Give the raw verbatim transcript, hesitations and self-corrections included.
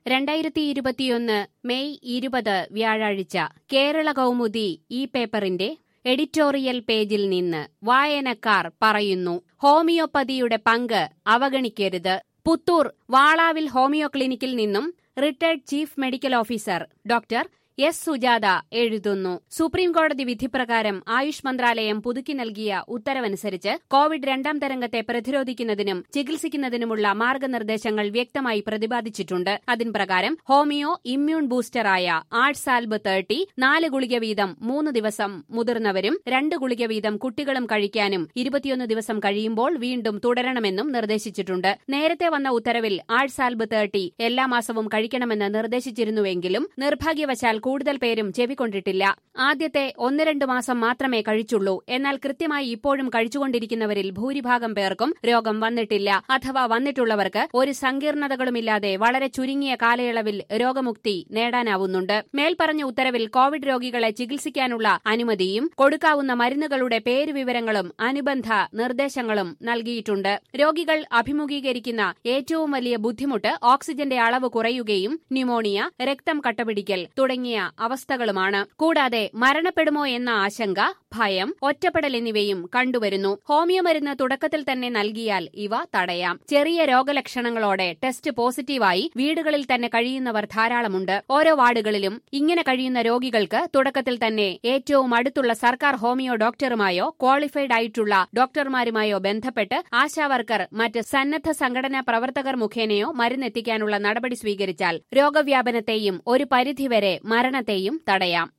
രണ്ടായിരത്തി ഇരുപത്തിയൊന്ന് മെയ് ഇരുപത് വ്യാഴാഴ്ച കേരള കൗമുദി ഈ പേപ്പറിന്റെ എഡിറ്റോറിയൽ പേജിൽ നിന്ന് വായനക്കാർ പറയുന്നു. ഹോമിയോപ്പതിയുടെ പങ്ക് അവഗണിക്കരുത്. പുത്തൂർ വാളാവിൽ ഹോമിയോ ക്ലിനിക്കിൽ നിന്നും retired chief medical officer doctor S Sujatha എഴുതുന്നു. സുപ്രീംകോടതി വിധിപ്രകാരം ആയുഷ് മന്ത്രാലയം പുതുക്കി നൽകിയ ഉത്തരവനുസരിച്ച് കോവിഡ് രണ്ടാം തരംഗത്തെ പ്രതിരോധിക്കുന്നതിനും ചികിത്സിക്കുന്നതിനുമുള്ള മാർഗനിർദ്ദേശങ്ങൾ വ്യക്തമായി പ്രതിപാദിച്ചിട്ടുണ്ട്. അതിൻ പ്രകാരം ഹോമിയോ ഇമ്മ്യൂൺ ബൂസ്റ്ററായ ആഴ്സാൽബ് തേർട്ടി നാല് ഗുളിക വീതം മൂന്ന് ദിവസം മുതിർന്നവരും രണ്ട് ഗുളിക വീതം കുട്ടികളും കഴിക്കാനും ഇരുപത്തിയൊന്ന് ദിവസം കഴിയുമ്പോൾ വീണ്ടും തുടരണമെന്നും നിർദ്ദേശിച്ചിട്ടുണ്ട്. നേരത്തെ വന്ന ഉത്തരവിൽ ആഴ്സാൽബ് തേർട്ടി എല്ലാ മാസവും കഴിക്കണമെന്ന് നിർദ്ദേശിച്ചിരുന്നുവെങ്കിലും നിർഭാഗ്യവശാൽ കൂടുതൽ പേരും ചെവിക്കൊണ്ടിട്ടില്ല. ആദ്യത്തെ ഒന്ന് രണ്ട് മാസം മാത്രമേ കഴിച്ചുള്ളൂ. എന്നാൽ കൃത്യമായി ഇപ്പോഴും കഴിച്ചുകൊണ്ടിരിക്കുന്നവരിൽ ഭൂരിഭാഗം പേർക്കും രോഗം വന്നിട്ടില്ല. അഥവാ വന്നിട്ടുള്ളവർക്ക് ഒരു സങ്കീർണതകളുമില്ലാതെ വളരെ ചുരുങ്ങിയ കാലയളവിൽ രോഗമുക്തി നേടാനാവുന്നുണ്ട്. മേൽപ്പറഞ്ഞ ഉത്തരവിൽ കോവിഡ് രോഗികളെ ചികിത്സിക്കാനുള്ള അനുമതിയും കൊടുക്കാവുന്ന മരുന്നുകളുടെ പേരുവിവരങ്ങളും അനുബന്ധ നിർദ്ദേശങ്ങളും നൽകിയിട്ടുണ്ട്. രോഗികൾ അഭിമുഖീകരിക്കുന്ന ഏറ്റവും വലിയ ബുദ്ധിമുട്ട് ഓക്സിജന്റെ അളവ് കുറയുകയും ന്യൂമോണിയ, രക്തം കട്ടപിടിക്കൽ തുടങ്ങിയ അവസ്ഥകളുമാണ്. കൂടാതെ മരണപ്പെടുമോ എന്ന ആശങ്ക, ഭയം, ഒറ്റപ്പെടൽ എന്നിവയും കണ്ടുവരുന്നു. ഹോമിയോ മരുന്ന് തുടക്കത്തിൽ തന്നെ നൽകിയാൽ ഇവ തടയാം. ചെറിയ രോഗലക്ഷണങ്ങളോടെ ടെസ്റ്റ് പോസിറ്റീവായി വീടുകളിൽ തന്നെ കഴിയുന്നവർ ധാരാളമുണ്ട്. ഓരോ വാർഡുകളിലും ഇങ്ങനെ കഴിയുന്ന രോഗികൾക്ക് തുടക്കത്തിൽ തന്നെ ഏറ്റവും അടുത്തുള്ള സർക്കാർ ഹോമിയോ ഡോക്ടറുമായോ ക്വാളിഫൈഡ് ആയിട്ടുള്ള ഡോക്ടർമാരുമായോ ബന്ധപ്പെട്ട് ആശാവർക്കർ മറ്റ് സന്നദ്ധ സംഘടനാ പ്രവർത്തകർ മുഖേനയോ മരുന്നെത്തിക്കാനുള്ള നടപടി സ്വീകരിച്ചാൽ രോഗവ്യാപനത്തെയും ഒരു പരിധിവരെ മരണത്തെയും തടയാം.